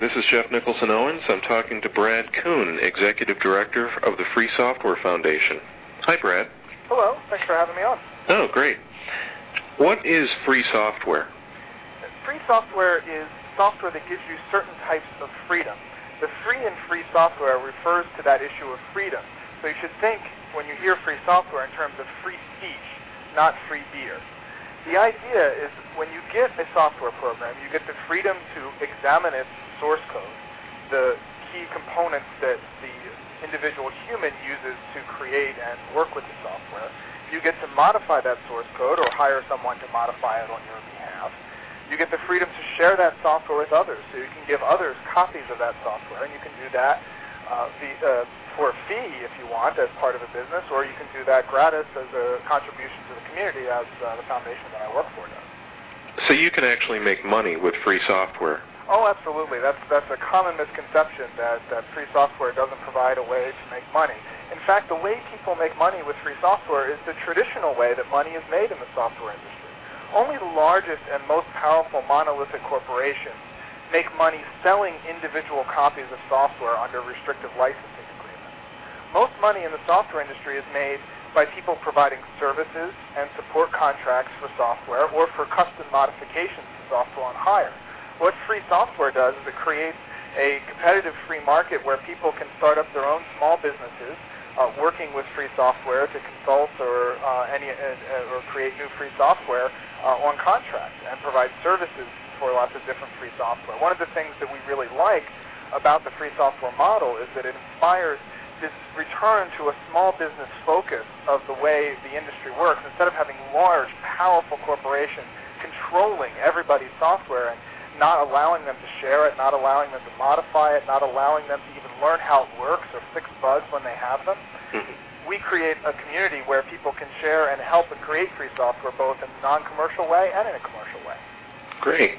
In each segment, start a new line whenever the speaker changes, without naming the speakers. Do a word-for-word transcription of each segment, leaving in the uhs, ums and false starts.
This is Jeff Nicholson Owens. I'm talking to Brad Kuhn, Executive Director of the Free Software Foundation. Hi, Brad.
Hello. Thanks for having me on.
Oh, great. What is free software?
Free software is software that gives you certain types of freedom. The free and free software refers to that issue of freedom. So you should think, when you hear free software, in terms of free speech, not free beer. The idea is when you get a software program, you get the freedom to examine its source code, the key components that the individual human uses to create and work with the software. You get to modify that source code or hire someone to modify it on your behalf. You get the freedom to share that software with others, so you can give others copies of that software, and you can do that uh, the, uh, for a fee if you want as part of a business, or you can do that gratis as a contribution to the community as uh, the foundation that I work for does.
So you can actually make money with free software?
Oh, absolutely. That's that's a common misconception that, that free software doesn't provide a way to make money. In fact, the way people make money with free software is the traditional way that money is made in the software industry. Only the largest and most powerful monolithic corporations make money selling individual copies of software under restrictive licensing agreements. Most money in the software industry is made by people providing services and support contracts for software or for custom modifications to software on hire. What free software does is it creates a competitive free market where people can start up their own small businesses uh, working with free software to consult or uh, any uh, or create new free software uh, on contract and provide services for lots of different free software. One of the things that we really like about the free software model is that it inspires this return to a small business focus of the way the industry works. Instead of having large, powerful corporations controlling everybody's software and not allowing them to share it, not allowing them to modify it, not allowing them to even learn how it works or fix bugs when they have them. Mm-hmm. We create a community where people can share and help and create free software both in a non-commercial way and in a commercial way.
Great.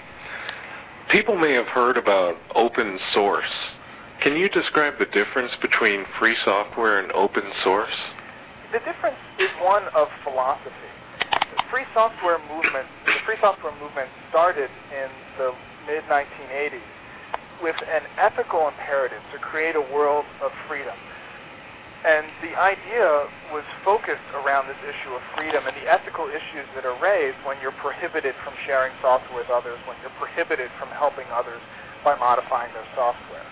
People may have heard about open source. Can you describe the difference between free software and open source?
The difference is one of philosophy. The free software movement, the free software movement started in the mid nineteen eighties with an ethical imperative to create a world of freedom. And the idea was focused around this issue of freedom and the ethical issues that are raised when you're prohibited from sharing software with others, when you're prohibited from helping others by modifying their software.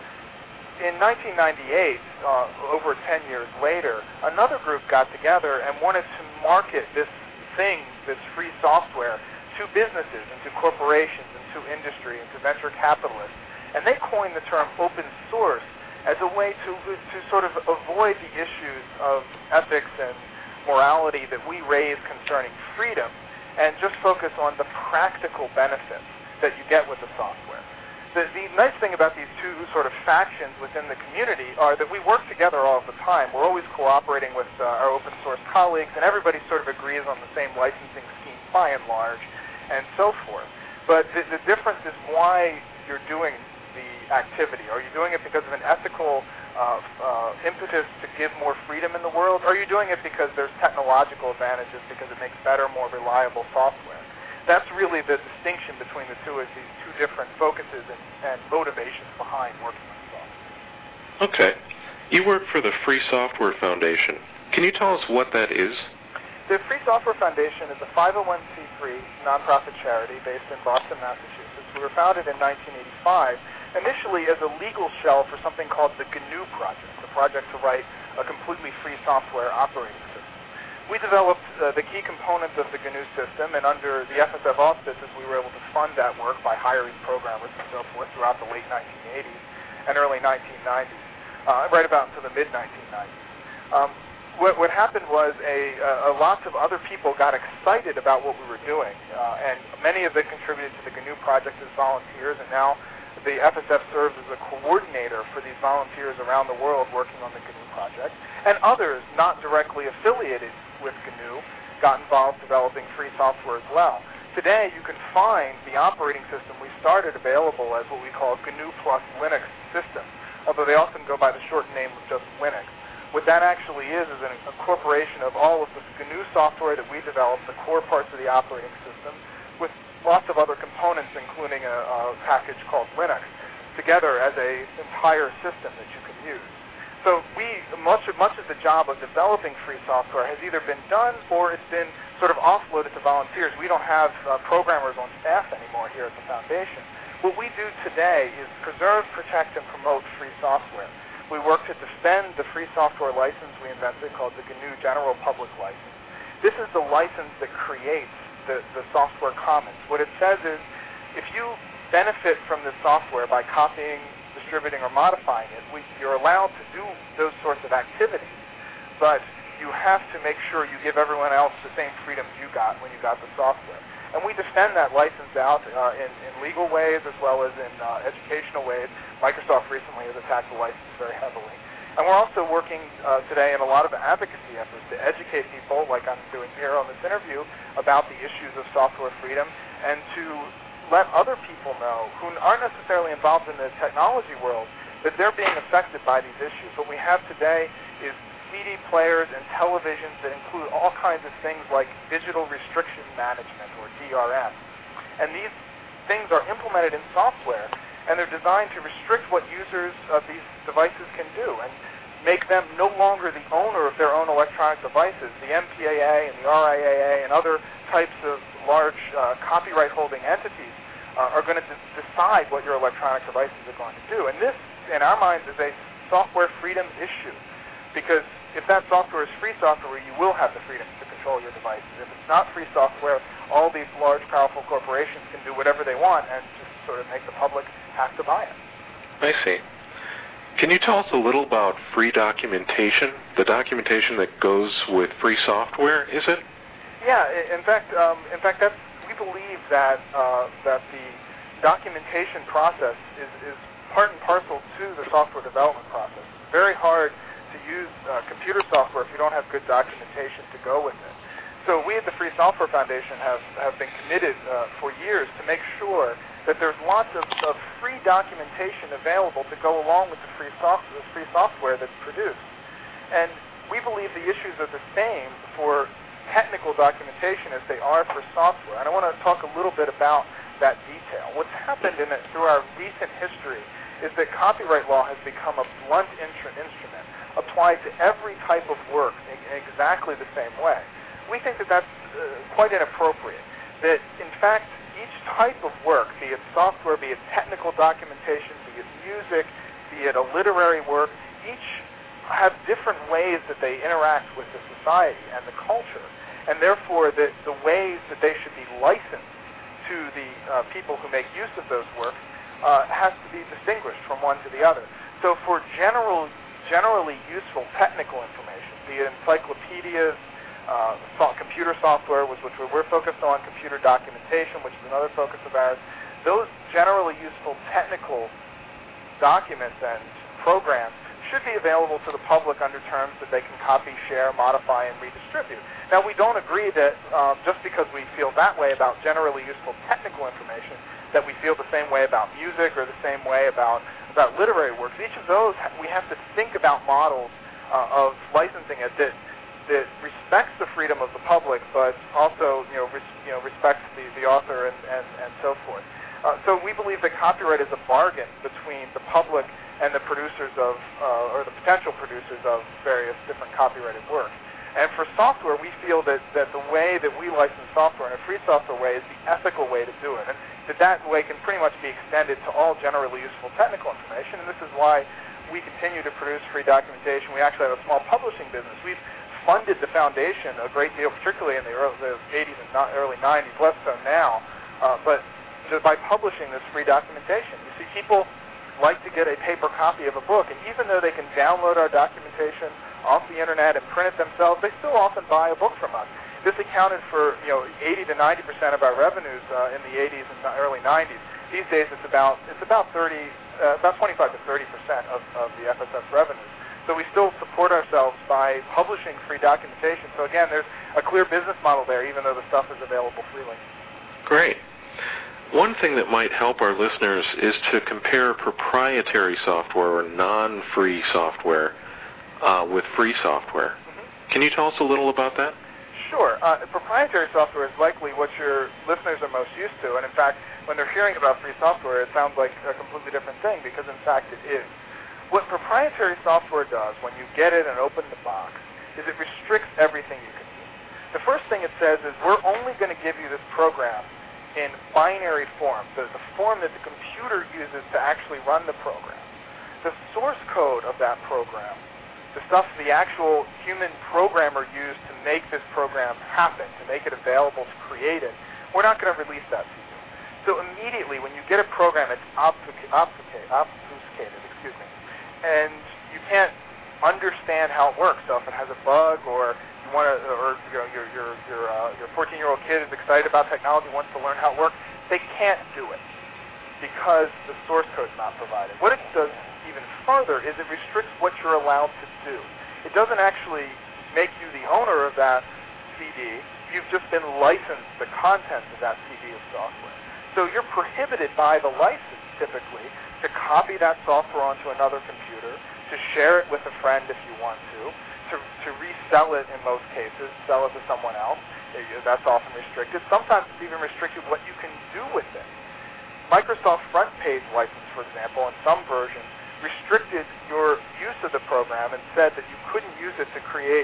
In nineteen ninety-eight, uh, over ten years later, another group got together and wanted to market this thing, this free software, to businesses and to corporations and to industry and to venture capitalists. And they coined the term open source as a way to, to sort of avoid the issues of ethics and morality that we raise concerning freedom and just focus on the practical benefits that you get with the software. The, the nice thing about these two sort of factions within the community are that we work together all the time. We're always cooperating with uh, our open source colleagues, and everybody sort of agrees on the same licensing scheme by and large, and so forth. But the, the difference is why you're doing the activity. Are you doing it because of an ethical uh, uh, impetus to give more freedom in the world, or are you doing it because there's technological advantages, because it makes better, more reliable software? That's really the distinction between the two, is these two different focuses and, and motivations behind working with software.
Okay. You work for the Free Software Foundation. Can you tell us what that is?
The Free Software Foundation is a five oh one c three nonprofit charity based in Boston, Massachusetts. We were founded in nineteen eighty-five, initially as a legal shell for something called the G N U Project, the project to write a completely free software operating system. We developed uh, the key components of the G N U system, and under the F S F auspices, we were able to fund that work by hiring programmers and so forth throughout the late nineteen eighties and early nineteen nineties, uh, right about into the mid nineteen nineties. Um, what, what happened was a, a, a lots of other people got excited about what we were doing, uh, and many of them contributed to the G N U project as volunteers, and now the F S F serves as a coordinator for these volunteers around the world working on the G N U project, and others not directly affiliated with G N U got involved developing free software as well. Today, you can find the operating system we started available as what we call G N U plus Linux system, although they often go by the short name of just Linux. What that actually is is an incorporation of all of the G N U software that we developed, the core parts of the operating system, with lots of other components, including a, a package called Linux. together as a entire system that you can use. So we much much of the job of developing free software has either been done or it's been sort of offloaded to volunteers. We don't have uh, programmers on staff anymore here at the foundation. What we do today is preserve, protect, and promote free software. We work to defend the free software license we invented called the G N U General Public License. This is the license that creates the, the software commons. What it says is if you benefit from this software by copying, distributing, or modifying it, we, you're allowed to do those sorts of activities, but you have to make sure you give everyone else the same freedoms you got when you got the software. And we defend that license out uh, in, in legal ways as well as in uh, educational ways. Microsoft recently has attacked the license very heavily. And we're also working uh, today in a lot of advocacy efforts to educate people, like I'm doing here on this interview, about the issues of software freedom and to let other people know who aren't necessarily involved in the technology world that they're being affected by these issues. What we have today is C D players and televisions that include all kinds of things like digital restriction management, or D R M. And these things are implemented in software, and they're designed to restrict what users of these devices can do and make them no longer the owner of their own electronic devices. The M P A A and the R I A A and other types of large uh, copyright-holding entities uh, are going to d- decide what your electronic devices are going to do. And this, in our minds, is a software freedom issue, because if that software is free software, you will have the freedom to control your devices. If it's not free software, all these large, powerful corporations can do whatever they want and just sort of make the public have to buy it.
I see. Can you tell us a little about free documentation, the documentation that goes with free software, is it?
Yeah, in fact, um, in fact, that's, we believe that uh, that the documentation process is, is part and parcel to the software development process. It's very hard to use uh, computer software if you don't have good documentation to go with it. So we at the Free Software Foundation have, have been committed uh, for years to make sure that there's lots of, of free documentation available to go along with the free, soft, the free software that's produced. And we believe the issues are the same for technical documentation as they are for software. And I want to talk a little bit about that detail. What's happened in it through our recent history is that copyright law has become a blunt instrument applied to every type of work in exactly the same way. We think that that's uh, quite inappropriate, that in fact each type of work, be it software, be it technical documentation, be it music, be it a literary work, each have different ways that they interact with the society and the culture, and therefore the, the ways that they should be licensed to the uh, people who make use of those works uh, has to be distinguished from one to the other. So for general, generally useful technical information, be it encyclopedias, uh, so computer software, which, which we're focused on, computer documentation, which is another focus of ours, those generally useful technical documents and programs should be available to the public under terms that they can copy, share, modify, and redistribute. Now, we don't agree that um, just because we feel that way about generally useful technical information, that we feel the same way about music or the same way about, about literary works. Each of those, we have to think about models uh, of licensing it that, that respects the freedom of the public, but also you know, res, you know respects the, the author and, and, and so forth. Uh, so we believe that copyright is a bargain between the public and the producers of, uh, or the potential producers of various different copyrighted works. And for software, we feel that, that the way that we license software in a free software way is the ethical way to do it, and that that way can pretty much be extended to all generally useful technical information, and this is why we continue to produce free documentation. We actually have a small publishing business. We've funded the foundation a great deal, particularly in the early the eighties and early nineties, less so now, uh, but by publishing this free documentation. You see, people like to get a paper copy of a book, and even though they can download our documentation off the internet and print it themselves, they still often buy a book from us. This accounted for you know eighty to ninety percent of our revenues uh, in the eighties and early nineties. These days, it's about it's about thirty, uh, about twenty-five to thirty percent of, of the F S F revenues. So we still support ourselves by publishing free documentation. So again, there's a clear business model there, even though the stuff is available freely.
Great. One thing that might help our listeners is to compare proprietary software or non-free software uh, with free software. Mm-hmm. Can you tell us a little about that?
Sure. Uh, proprietary software is likely what your listeners are most used to, and in fact, when they're hearing about free software, it sounds like a completely different thing, because in fact it is. What proprietary software does when you get it and open the box is it restricts everything you can do. The first thing it says is, we're only going to give you this program in binary form, so the form that the computer uses to actually run the program. The source code of that program, the stuff the actual human programmer used to make this program happen, to make it available to create it, we're not going to release that to you. So immediately, when you get a program that's obfuscated, obfuscated, excuse me, and you can't understand how it works, so if it has a bug, or you want to, or you know, your your your uh, your fourteen-year-old kid is excited about technology, wants to learn how it works, they can't do it because the source code is not provided. What it does even further is it restricts what you're allowed to do. It doesn't actually make you the owner of that C D. You've just been licensed the contents of that C D of software. So you're prohibited by the license, typically, to copy that software onto another computer, to share it with a friend if you want to, to, to resell it in most cases, sell it to someone else. That's often restricted. Sometimes it's even restricted what you can do with it. Microsoft Front Page license, for example, in some versions, restricted your use of the program and said that you couldn't use it to create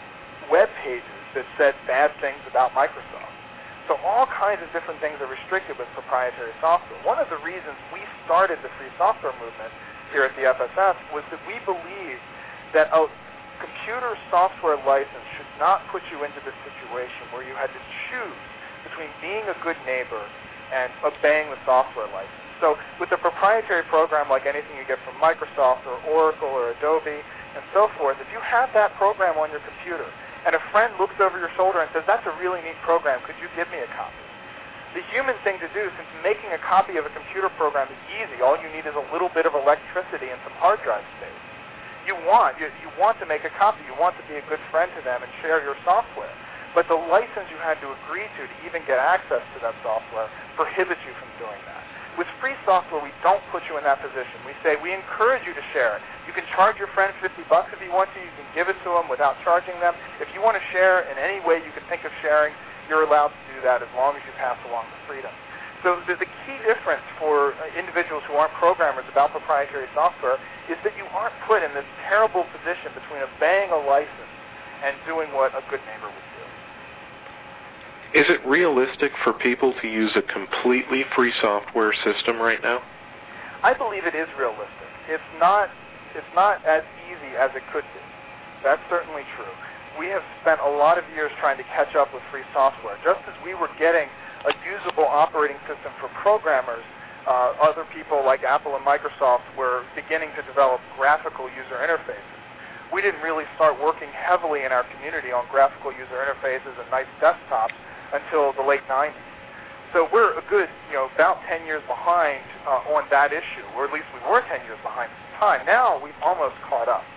web pages that said bad things about Microsoft. So all kinds of different things are restricted with proprietary software. One of the reasons we started the free software movement here at the F S F was that we believed that a computer software license should not put you into the situation where you had to choose between being a good neighbor and obeying the software license. So with a proprietary program like anything you get from Microsoft or Oracle or Adobe and so forth, if you have that program on your computer and a friend looks over your shoulder and says, that's a really neat program, could you give me a copy? The human thing to do, since making a copy of a computer program is easy, all you need is a little bit of electricity and some hard drive space. You want, you, you want to make a copy, you want to be a good friend to them and share your software. But the license you had to agree to to even get access to that software prohibits you from doing that. With free software, we don't put you in that position. We say, we encourage you to share it. You can charge your friend fifty bucks if you want to. You can give it to them without charging them. If you want to share in any way you can think of sharing, you're allowed to do that as long as you pass along the freedom. So the, the key difference for individuals who aren't programmers about proprietary software is that you aren't put in this terrible position between obeying a license and doing what a good neighbor would do.
Is it realistic for people to use a completely free software system right now?
I believe it is realistic. It's not, it's not as easy as it could be. That's certainly true. We have spent a lot of years trying to catch up with free software. Just as we were getting a usable operating system for programmers, uh, other people like Apple and Microsoft were beginning to develop graphical user interfaces. We didn't really start working heavily in our community on graphical user interfaces and nice desktops until the late nineties. So we're a good, you know, about ten years behind uh, on that issue, or at least we were ten years behind at the time. Now we've almost caught up.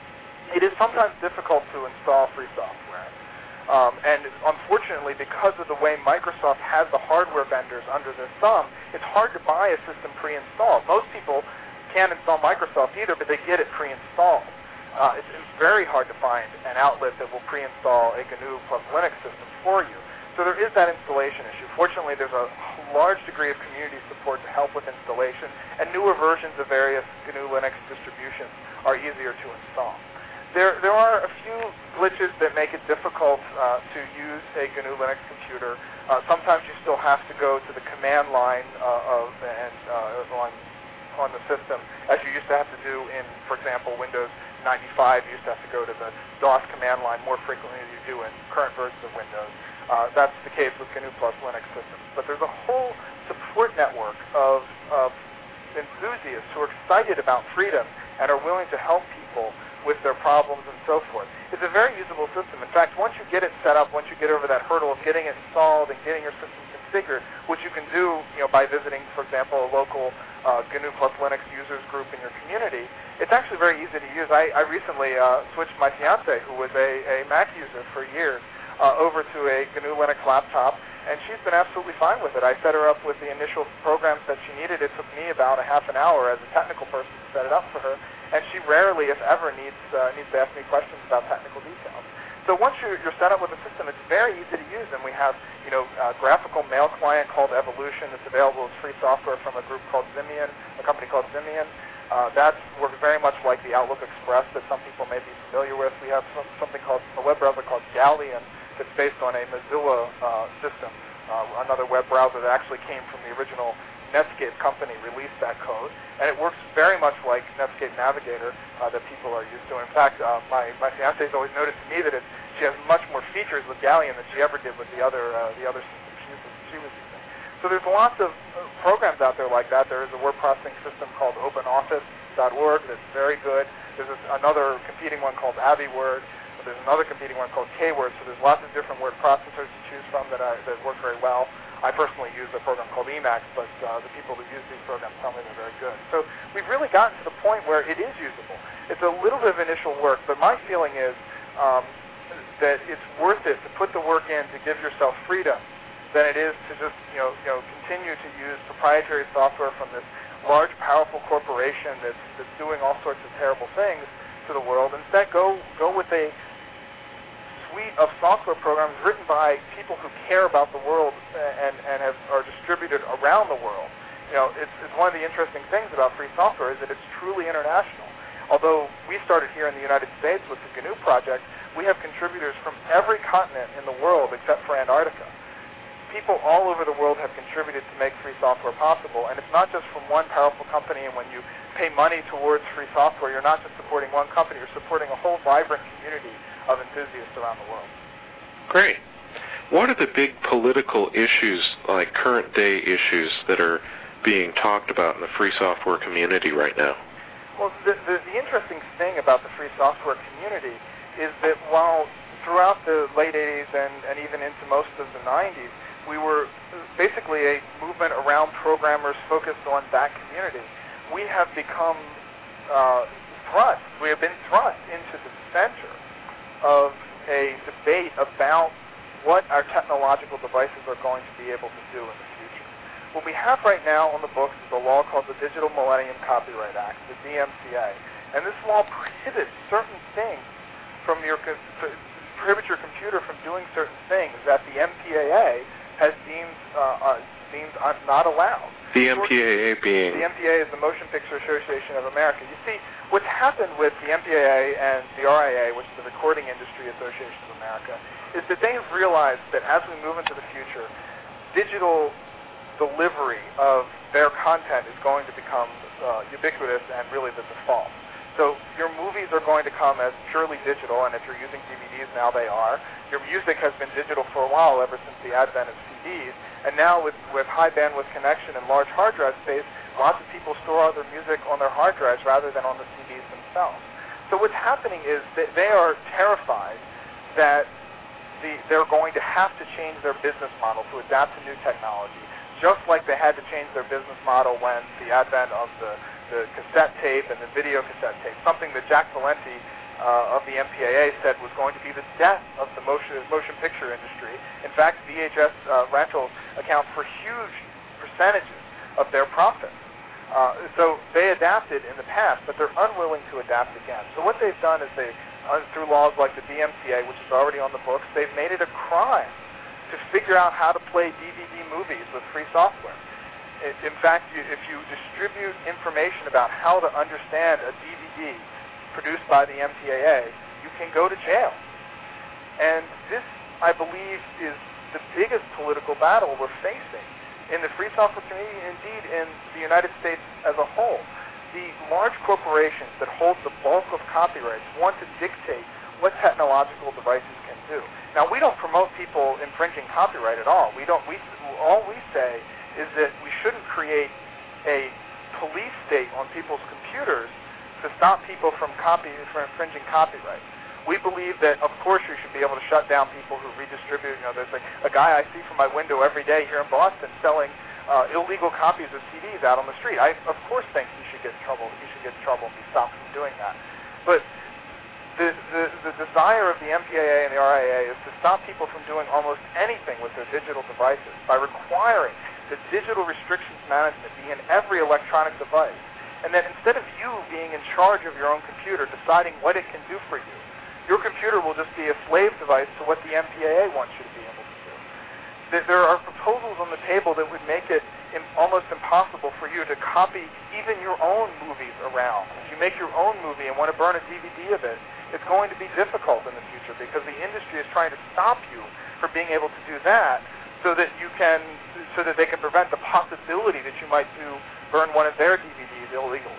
It is sometimes difficult to install free software. Um, and unfortunately, because of the way Microsoft has the hardware vendors under their thumb, it's hard to buy a system pre-installed. Most people can't install Microsoft either, but they get it pre-installed. Uh, it's, it's very hard to find an outlet that will pre-install a G N U plus Linux system for you. So there is that installation issue. Fortunately, there's a large degree of community support to help with installation, and newer versions of various G N U Linux distributions are easier to install. There, there are a few glitches that make it difficult uh, to use a G N U Linux computer. Uh, sometimes you still have to go to the command line uh, of and uh, on on the system, as you used to have to do in, for example, Windows ninety-five. You used to have to go to the DOS command line more frequently than you do in current versions of Windows. Uh, that's the case with G N U plus Linux systems. But there's a whole support network of, of enthusiasts who are excited about freedom and are willing to help people with their problems and so forth. It's a very usable system. In fact, once you get it set up, once you get over that hurdle of getting it installed and getting your system configured, which you can do, you know, by visiting, for example, a local uh, G N U plus Linux users group in your community, it's actually very easy to use. I, I recently uh, switched my fiance, who was a, a Mac user for years, uh, over to a G N U Linux laptop, and she's been absolutely fine with it. I set her up with the initial programs that she needed. It took me about a half an hour as a technical person to set it up for her, and she rarely, if ever, needs uh, needs to ask me questions about technical details. So once you're, you're set up with the system, it's very easy to use, and we have, you know, a graphical mail client called Evolution that's available as free software from a group called Simian, a company called Simian. Uh, that works very much like the Outlook Express that some people may be familiar with. We have some, something called a web browser called Galleon that's based on a Mozilla uh, system, uh, another web browser that actually came from the original Netscape company released that code, and it works very much like Netscape Navigator uh, that people are used to. In fact, uh, my my fiance has always noted to me that it, she has much more features with Galleon than she ever did with the other uh, the other system she was, she was using. So there's lots of uh, programs out there like that. There is a word processing system called Open Office dot org that's very good. There's this, another competing one called AbiWord. There's another competing one called Kword. So there's lots of different word processors to choose from that I, that work very well. I personally use a program called Emacs, but uh, the people who use these programs tell me they're very good. So we've really gotten to the point where it is usable. It's a little bit of initial work, but my feeling is um, that it's worth it to put the work in to give yourself freedom than it is to just you know you know continue to use proprietary software from this large, powerful corporation that's that's doing all sorts of terrible things to the world. Instead, go go with a suite of software programs written by people who care about the world and, and have, are distributed around the world. You know, it's, it's one of the interesting things about free software is that it's truly international. Although we started here in the United States with the G N U project, we have contributors from every continent in the world except for Antarctica. People all over the world have contributed to make free software possible, and it's not just from one powerful company, and when you pay money towards free software, you're not just supporting one company, you're supporting a whole vibrant community of enthusiasts around the world.
Great. What are the big political issues, like current-day issues, that are being talked about in the free software community right now?
Well, the, the, the interesting thing about the free software community is that while throughout the late eighties and, and even into most of the nineties, we were basically a movement around programmers focused on that community, we have become uh, thrust, we have been thrust into the center of a debate about what our technological devices are going to be able to do in the future. What we have right now on the books is a law called the Digital Millennium Copyright Act, the D M C A, and this law prohibits certain things from your prohibits your computer from doing certain things that the M P A A has deemed uh, uh, deemed not allowed.
The M P A A being?
The M P A A is the Motion Picture Association of America. You see, what's happened with the M P A A and the R I A, which is the Recording Industry Association of America, is that they have realized that as we move into the future, digital delivery of their content is going to become uh, ubiquitous and really the default. So your movies are going to come as purely digital, and if you're using D V Ds now, they are. Your music has been digital for a while, ever since the advent of C Ds, and now with, with high bandwidth connection and large hard drive space, lots of people store all their music on their hard drives rather than on the C Ds themselves. So what's happening is that they are terrified that the, they're going to have to change their business model to adapt to new technology, just like they had to change their business model when the advent of the the cassette tape and the video cassette tape, something that Jack Valenti uh, of the M P A A said was going to be the death of the motion, motion picture industry. In fact, V H S uh, rentals account for huge percentages of their profits. Uh, so they adapted in the past, but they're unwilling to adapt again. So what they've done is they, uh, through laws like the D M C A, which is already on the books, they've made it a crime to figure out how to play D V D movies with free software. In fact, if you distribute information about how to understand a D V D produced by the M P A A, you can go to jail. And this, I believe, is the biggest political battle we're facing in the free software community, indeed in the United States as a whole. The large corporations that hold the bulk of copyrights want to dictate what technological devices can do. Now, we don't promote people infringing copyright at all. We don't. We all we say is that we shouldn't create a police state on people's computers to stop people from copy from infringing copyright. We believe that, of course, you should be able to shut down people who redistribute. You know, there's like a guy I see from my window every day here in Boston selling uh, illegal copies of C Ds out on the street. I, of course, think he should get in trouble. He should get in trouble and be stopped from doing that. But the, the, the desire of the M P A A and the R I A is to stop people from doing almost anything with their digital devices by requiring the digital restrictions management be in every electronic device, and that instead of you being in charge of your own computer deciding what it can do for you, your computer will just be a slave device to what the M P A A wants you to be able to do. There are proposals on the table that would make it almost impossible for you to copy even your own movies around. If you make your own movie and want to burn a D V D of it, it's going to be difficult in the future because the industry is trying to stop you from being able to do that, so that you can, so that they can prevent the possibility that you might do burn one of their D V Ds illegally.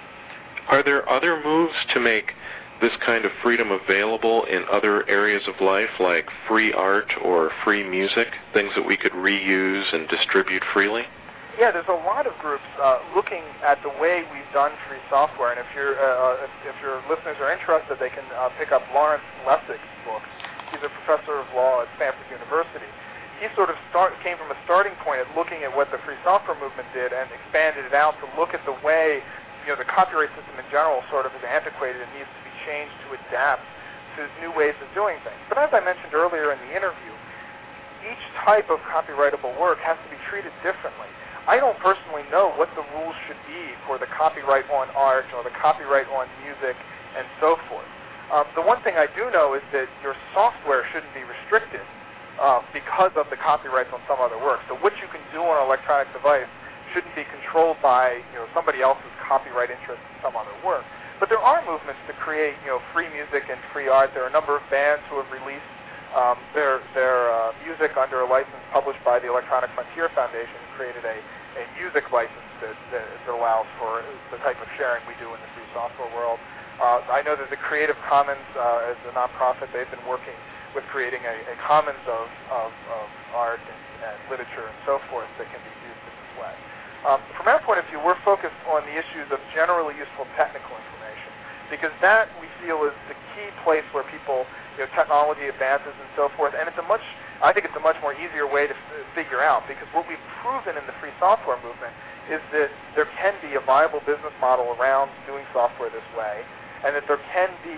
Are there other moves to make this kind of freedom available in other areas of life, like free art or free music, things that we could reuse and distribute freely?
Yeah, there's a lot of groups uh, looking at the way we've done free software, and if, you're, uh, if, if your listeners are interested, they can uh, pick up Lawrence Lessig's book. He's a professor of law at Stanford University. He sort of start, came from a starting point at looking at what the free software movement did and expanded it out to look at the way, you know, the copyright system in general sort of is antiquated and needs to be changed to adapt to new ways of doing things. But as I mentioned earlier in the interview, each type of copyrightable work has to be treated differently. I don't personally know what the rules should be for the copyright on art or the copyright on music and so forth. Um, the one thing I do know is that your software shouldn't be restricted uh, because of the copyrights on some other work. So what you can do on an electronic device shouldn't be controlled by, you know, somebody else's copyright interest in some other work. But there are movements to create, you know, free music and free art. There are a number of bands who have released um, their their uh, music under a license published by the Electronic Frontier Foundation, and created a, a music license that, that, that allows for the type of sharing we do in the free software world. Uh, I know that the Creative Commons, uh, as a nonprofit, they've been working with creating a, a commons of, of, of art and, and literature and so forth that can be used in this way. Um, from our point of view, we're focused on the issues of generally useful technical information, because that, we feel, is the key place where people, you know, technology advances and so forth, and it's a much, I think it's a much more easier way to f- figure out, because what we've proven in the free software movement is that there can be a viable business model around doing software this way, and that there can be,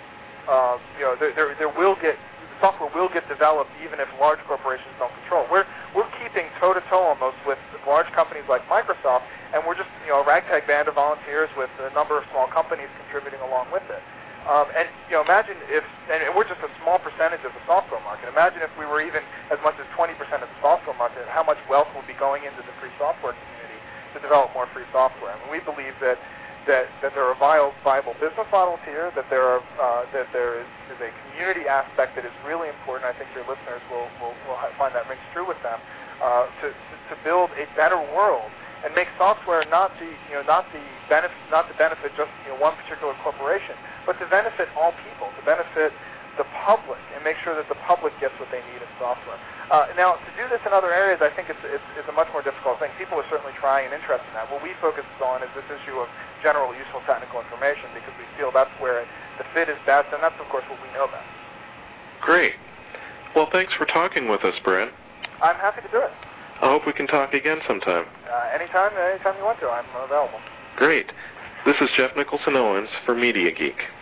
uh, you know, there, there, there will get, software will get developed even if large corporations don't control. We're we're keeping toe-to-toe almost with large companies like Microsoft, and we're just, you know, a ragtag band of volunteers with a number of small companies contributing along with it. Um, and, you know, imagine if, and we're just a small percentage of the software market. Imagine if we were even as much as twenty percent of the software market, how much wealth will be going into the free software community to develop more free software. I mean, we believe that That, that there are viable, viable business models here, that there are uh, that there is, is a community aspect that is really important. I think your listeners will, will, will find that rings true with them, uh, to, to to build a better world and make software not the you know not the benefit not to benefit just you know one particular corporation, but to benefit all people, to benefit the public, and make sure that the public gets what they need in software. Uh, now, to do this in other areas, I think it's, it's, it's a much more difficult thing. People are certainly trying and interested in that. What we focus on is this issue of general useful technical information, because we feel that's where the fit is best, and that's, of course, what we know best.
Great. Well, thanks for talking with us, Brent.
I'm happy to do it.
I hope we can talk again sometime.
Uh, anytime, anytime you want to. I'm available.
Great. This is Jeff Nicholson Owens for Media Geek.